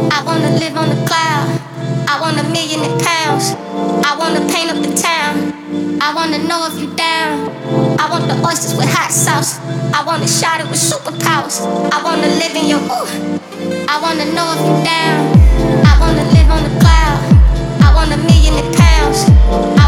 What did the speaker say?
I wanna live on the cloud. I want £1,000,000. I wanna paint up the town. I wanna know if you down. I want the oysters with hot sauce. I wanna shot it with superpowers. I wanna live in your ooh. I wanna know if you down. I wanna live on the cloud. I want £1,000,000.